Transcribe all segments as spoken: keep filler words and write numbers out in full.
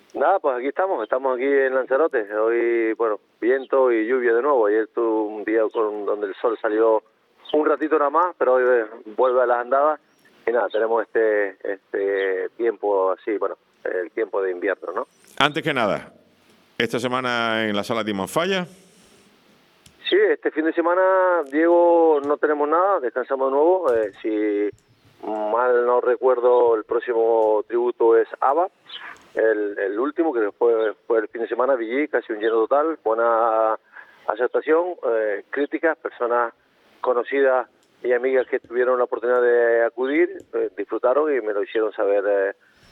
Nada, pues aquí estamos, estamos aquí en Lanzarote. Hoy, bueno, viento y lluvia de nuevo. Ayer tuve un día con, donde el sol salió un ratito nada más, pero hoy eh, vuelve a las andadas. Y nada, tenemos este este tiempo así, bueno, el tiempo de invierno, ¿no? Antes que nada, esta semana en la sala de Manfalla. Sí, este fin de semana, Diego, no tenemos nada, descansamos de nuevo. Eh, si mal no recuerdo, el próximo tributo es ABBA. El, el último, que fue, fue el fin de semana, Villí, casi un lleno total, buena aceptación, eh, críticas, personas conocidas y amigas que tuvieron la oportunidad de acudir, eh, disfrutaron y me lo hicieron saber eh,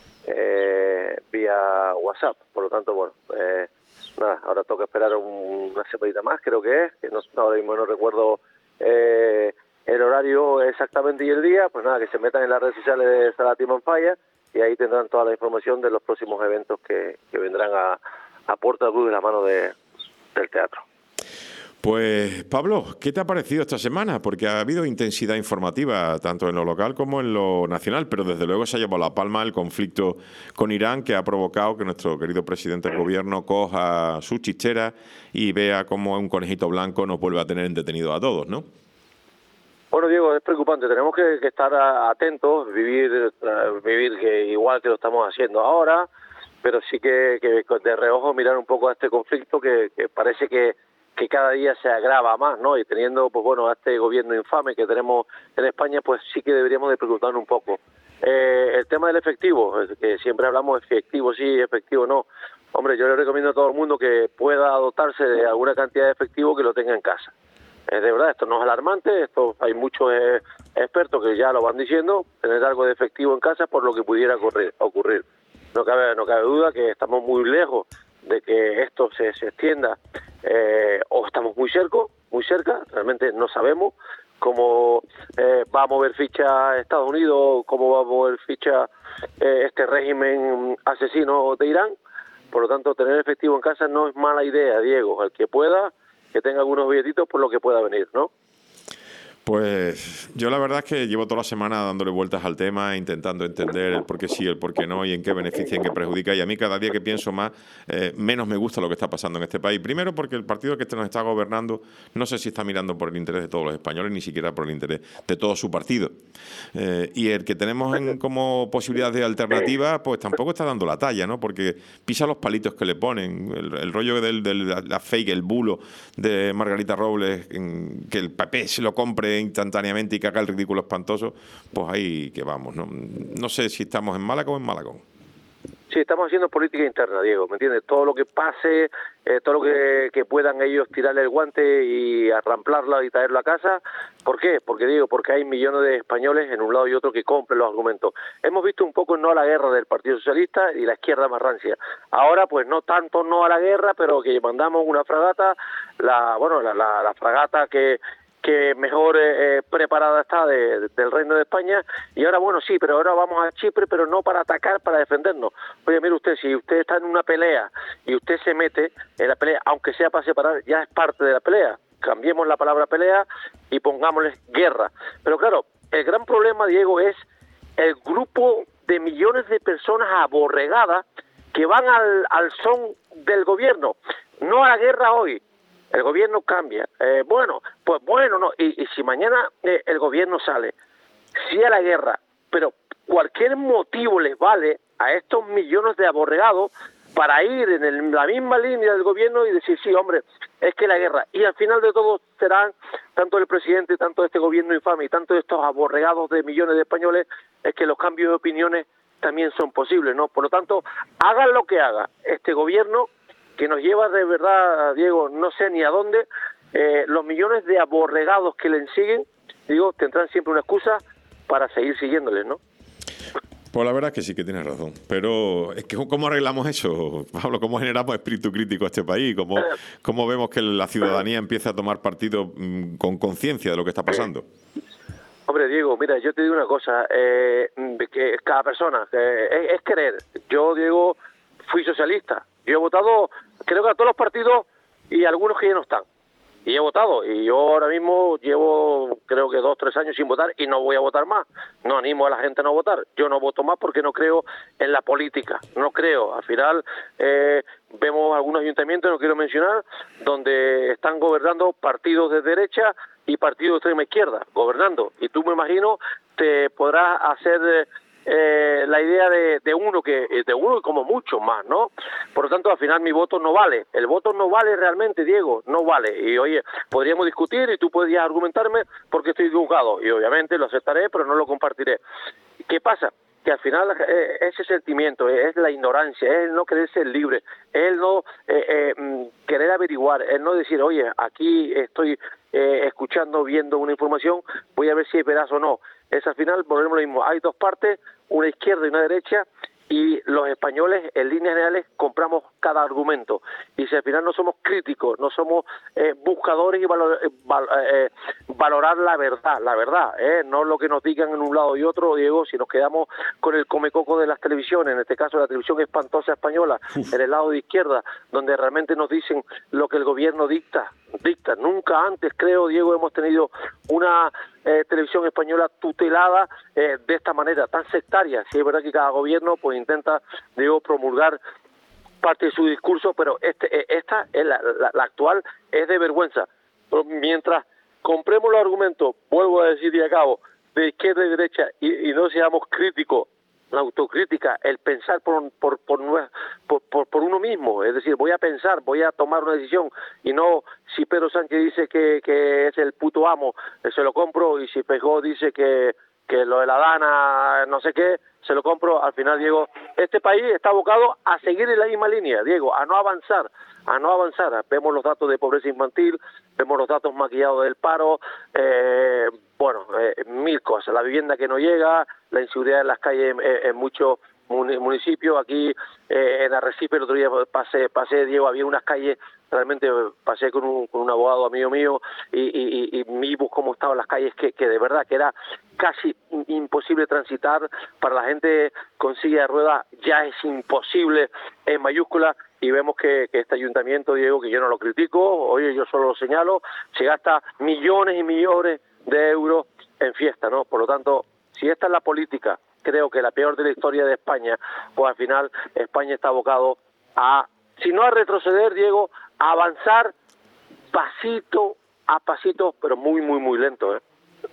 eh, vía WhatsApp. Por lo tanto, bueno, eh, nada, ahora toca esperar un, una semanita más, creo que es, que no, ahora mismo no recuerdo eh, el horario exactamente y el día. Pues nada, que se metan en las redes sociales de Salati Manfalla y ahí tendrán toda la información de los próximos eventos que, que vendrán a, a Puerta Cruz de la mano de, del teatro. Pues Pablo, ¿qué te ha parecido esta semana? Porque ha habido intensidad informativa tanto en lo local como en lo nacional, pero desde luego se ha llevado la palma el conflicto con Irán, que ha provocado que nuestro querido presidente del gobierno coja su chichera y vea cómo un conejito blanco nos vuelve a tener entretenidos a todos, ¿no? Bueno, Diego, es preocupante. Tenemos que, que estar atentos, vivir vivir que igual que lo estamos haciendo ahora, pero sí que, que de reojo mirar un poco a este conflicto que, que parece que, que cada día se agrava más, ¿no? Y teniendo, pues bueno, a este gobierno infame que tenemos en España, pues sí que deberíamos de preocuparnos un poco. Eh, el tema del efectivo, que siempre hablamos de efectivo sí, efectivo no. Hombre, yo le recomiendo a todo el mundo que pueda dotarse de alguna cantidad de efectivo que lo tenga en casa. Eh, de verdad, esto no es alarmante, esto hay muchos eh, expertos que ya lo van diciendo, tener algo de efectivo en casa por lo que pudiera ocurrir. ocurrir. No cabe, no cabe duda que estamos muy lejos de que esto se, se extienda, eh, o estamos muy cerca, muy cerca, realmente no sabemos cómo eh, va a mover ficha Estados Unidos, cómo va a mover ficha eh, este régimen asesino de Irán. Por lo tanto, tener efectivo en casa no es mala idea, Diego. El que pueda, que tenga algunos billetitos por lo que pueda venir, ¿no? Pues yo la verdad es que llevo toda la semana dándole vueltas al tema, intentando entender el por qué sí, el por qué no y en qué beneficia, en qué perjudica. Y a mí cada día que pienso más, eh, menos me gusta lo que está pasando en este país. Primero porque el partido que nos está gobernando no sé si está mirando por el interés de todos los españoles, ni siquiera por el interés de todo su partido. Eh, y el que tenemos en, como posibilidad de alternativa, pues tampoco está dando la talla, ¿no? Porque pisa los palitos que le ponen. El, el rollo del, del la fake, el bulo de Margarita Robles, en, que el P P se lo compre instantáneamente y que haga el ridículo espantoso, pues ahí que vamos, ¿no? No sé si estamos en Málaga o en Malagón. Sí, estamos haciendo política interna, Diego, ¿me entiendes? Todo lo que pase, eh, todo lo que, que puedan ellos tirarle el guante y arramplarla y traerlo a casa. ¿Por qué? Porque digo, porque hay millones de españoles en un lado y otro que compren los argumentos. Hemos visto un poco no a la guerra del Partido Socialista y la izquierda más rancia. Ahora, pues no tanto no a la guerra, pero que mandamos una fragata, la bueno, la, la, la fragata que... que mejor eh, preparada está de, de, del Reino de España, y ahora, bueno, sí, pero ahora vamos a Chipre, pero no para atacar, para defendernos. Oye, mire usted, si usted está en una pelea y usted se mete en la pelea, aunque sea para separar, ya es parte de la pelea. Cambiemos la palabra pelea y pongámosle guerra. Pero claro, el gran problema, Diego, es el grupo de millones de personas aborregadas que van al, al son del gobierno, no a la guerra hoy. El gobierno cambia. Eh, bueno, pues bueno, no. Y, y si mañana eh, el gobierno sale, sí a la guerra, pero cualquier motivo les vale a estos millones de aborregados para ir en el, la misma línea del gobierno y decir, sí, hombre, es que la guerra. Y al final de todo serán, tanto el presidente, tanto este gobierno infame y tanto estos aborregados de millones de españoles, es que los cambios de opiniones también son posibles, ¿no? Por lo tanto, hagan lo que haga este gobierno, que nos lleva de verdad, Diego, no sé ni a dónde, eh, los millones de aborregados que le siguen, digo, tendrán siempre una excusa para seguir siguiéndoles, ¿no? Pues la verdad es que sí que tienes razón, pero es que ¿cómo arreglamos eso, Pablo? ¿Cómo generamos espíritu crítico a este país? ¿Cómo, cómo vemos que la ciudadanía empieza a tomar partido mmm, con conciencia de lo que está pasando? Hombre, Diego, mira, yo te digo una cosa, eh, que cada persona, eh, es, es querer. Yo, Diego, fui socialista. Yo he votado, creo que a todos los partidos y algunos que ya no están. y he votado, y yo ahora mismo llevo creo que dos, tres años sin votar y no voy a votar más. No animo a la gente a no votar. Yo no voto más porque no creo en la política, no creo. Al final eh, vemos algunos ayuntamientos, no quiero mencionar, donde están gobernando partidos de derecha y partidos de extrema izquierda, gobernando. Y tú, me imagino, te podrás hacer eh, eh, la idea de, de uno que de uno y como muchos más, ¿no? Por lo tanto, al final mi voto no vale. El voto no vale realmente, Diego, no vale. Y oye, podríamos discutir y tú podrías argumentarme porque estoy equivocado. Y obviamente lo aceptaré, pero no lo compartiré. ¿Qué pasa? Que al final eh, ese sentimiento es la ignorancia, es el no querer ser libre, es el no eh, eh, querer averiguar, es no decir, oye, aquí estoy eh, escuchando, viendo una información, voy a ver si es veraz o no. Es al final, volvemos a lo mismo, hay dos partes, una izquierda y una derecha, y los españoles, en líneas generales, compramos cada argumento. Y si al final no somos críticos, no somos eh, buscadores y valor, eh, val, eh, valorar la verdad, la verdad, eh, no lo que nos digan en un lado y otro, Diego, si nos quedamos con el comecoco de las televisiones, en este caso la televisión espantosa española, Uf. en el lado de izquierda, donde realmente nos dicen lo que el gobierno dicta, dicta. Nunca antes, creo, Diego, hemos tenido una eh, televisión española tutelada eh, de esta manera, tan sectaria. Sí, es verdad que cada gobierno pues intenta, digo, promulgar parte de su discurso, pero este, esta, es la, la, la actual, es de vergüenza. Pero mientras compremos los argumentos, vuelvo a decir y acabo, de izquierda y derecha, y, y no seamos críticos, la autocrítica, el pensar por, por, por, por, por, por uno mismo, es decir, voy a pensar, voy a tomar una decisión, y no si Pedro Sánchez dice que, que es el puto amo, se lo compro, y si Feijóo dice que, que lo de la Dana, no sé qué, se lo compro. Al final, Diego, este país está abocado a seguir en la misma línea, Diego, a no avanzar, a no avanzar. Vemos los datos de pobreza infantil, vemos los datos maquillados del paro, eh, bueno, eh, mil cosas, la vivienda que no llega, la inseguridad en las calles en, en muchos municipios. Aquí eh, en Arrecife el otro día pasé, pasé, Diego, había unas calles, realmente pasé con un, con un abogado amigo mío y, y, y, y vimos cómo estaban las calles, que, que de verdad que era casi imposible transitar para la gente con silla de ruedas, ya es imposible en mayúsculas. Y vemos que, que este ayuntamiento, Diego, que yo no lo critico, oye, yo solo lo señalo, se gasta millones y millones de euros en fiesta, ¿no? Por lo tanto, si esta es la política, creo que la peor de la historia de España, pues al final España está abocado a, si no a retroceder, Diego, a avanzar pasito a pasito, pero muy, muy, muy lento, ¿eh?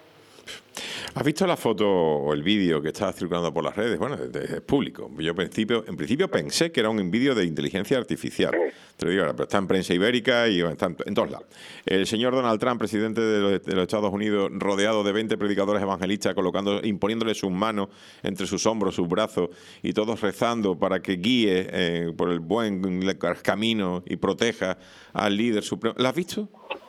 ¿Has visto la foto o el vídeo que está circulando por las redes? Bueno, es, es público. Yo en principio, en principio pensé que era un vídeo de inteligencia artificial. Te lo digo ahora, pero está en prensa ibérica y está en, en todos lados. El señor Donald Trump, presidente de los, de los Estados Unidos, rodeado de veinte predicadores evangelistas, colocando, imponiéndole sus manos entre sus hombros, sus brazos, y todos rezando para que guíe eh, por el buen camino y proteja al líder supremo. ¿Lo has visto?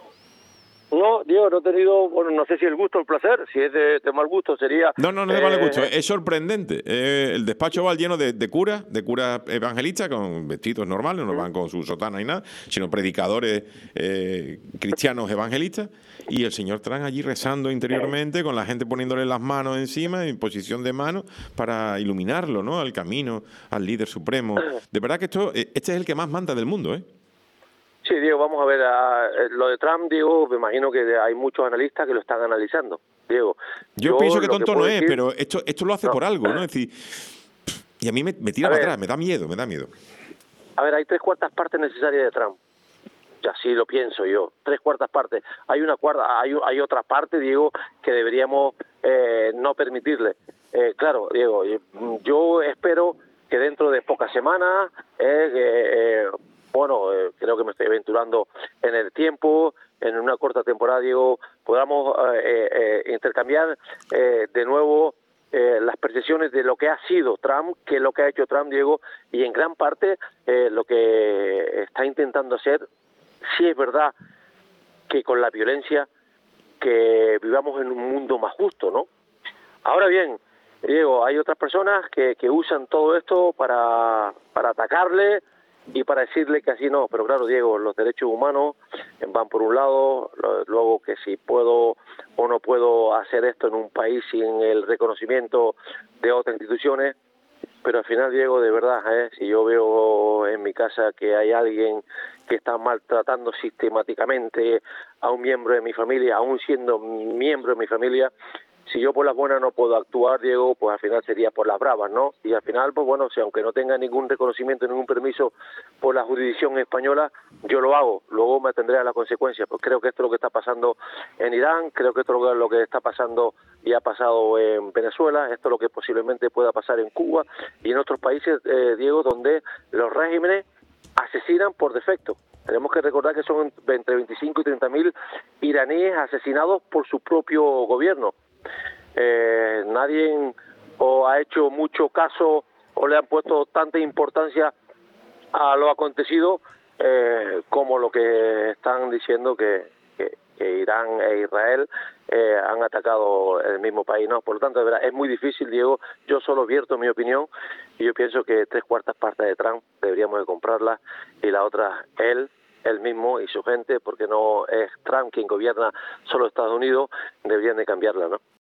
No, Diego, no he tenido, bueno, no sé si el gusto o el placer, si es de, de mal gusto sería... No, no, no es de mal gusto, es sorprendente. Eh, el despacho va lleno de, de curas, de curas evangelistas con vestidos normales, no van con su sotana y nada, sino predicadores eh, cristianos evangelistas, y el señor Trump allí rezando interiormente, con la gente poniéndole las manos encima, en posición de mano, para iluminarlo, ¿no?, al camino, al líder supremo. De verdad que esto, este es el que más manda del mundo, ¿eh? Sí, Diego, vamos a ver, a, a, lo de Trump, Diego, me imagino que hay muchos analistas que lo están analizando, Diego. Yo, yo pienso que tonto que no es, decir, pero esto esto lo hace no. por algo, ¿no? Es decir, y a mí me, me tira para atrás, me da miedo, me da miedo. A ver, hay tres cuartas partes necesarias de Trump. Ya así lo pienso yo, tres cuartas partes. Hay una cuarta, hay, hay otra parte, Diego, que deberíamos eh, no permitirle. Eh, claro, Diego, yo espero que dentro de pocas semanas... Eh, eh, Bueno, eh, creo que me estoy aventurando en el tiempo, en una corta temporada, Diego, podamos eh, eh, intercambiar eh, de nuevo eh, las percepciones de lo que ha sido Trump, qué es lo que ha hecho Trump, Diego, y en gran parte eh, lo que está intentando hacer. Sí es verdad que con la violencia, que vivamos en un mundo más justo, ¿no? Ahora bien, Diego, hay otras personas que, que usan todo esto para, para atacarle, y para decirle que así no, pero claro, Diego, los derechos humanos van por un lado, luego que si puedo o no puedo hacer esto en un país sin el reconocimiento de otras instituciones, pero al final, Diego, de verdad, ¿eh? si yo veo en mi casa que hay alguien que está maltratando sistemáticamente a un miembro de mi familia, aún siendo miembro de mi familia. Si yo por las buenas no puedo actuar, Diego, pues al final sería por las bravas, ¿no? Y al final, pues bueno, si aunque no tenga ningún reconocimiento, ningún permiso por la jurisdicción española, yo lo hago, luego me atendré a las consecuencias. Pues creo que esto es lo que está pasando en Irán, creo que esto es lo que está pasando y ha pasado en Venezuela, esto es lo que posiblemente pueda pasar en Cuba y en otros países, eh, Diego, donde los regímenes asesinan por defecto. Tenemos que recordar que son entre veinticinco y treinta mil iraníes asesinados por su propio gobierno. Eh, nadie o ha hecho mucho caso o le han puesto tanta importancia a lo acontecido eh, como lo que están diciendo que, que, que Irán e Israel eh, han atacado el mismo país, ¿no? Por lo tanto, de verdad, es muy difícil, Diego. Yo solo vierto mi opinión y yo pienso que tres cuartas partes de Trump deberíamos de comprarlas y la otra él él mismo y su gente, porque no es Trump quien gobierna solo Estados Unidos, deberían de cambiarla, ¿no?